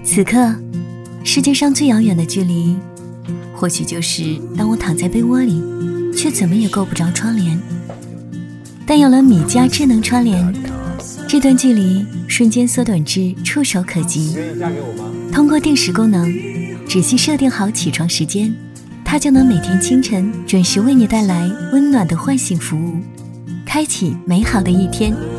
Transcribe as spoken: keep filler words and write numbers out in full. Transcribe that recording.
此刻，世界上最遥远的距离，或许就是当我躺在被窝里，却怎么也够不着窗帘。但有了米家智能窗帘，这段距离瞬间缩短至触手可及。通过定时功能，只需设定好起床时间，它就能每天清晨准时为你带来温暖的唤醒服务，开启美好的一天。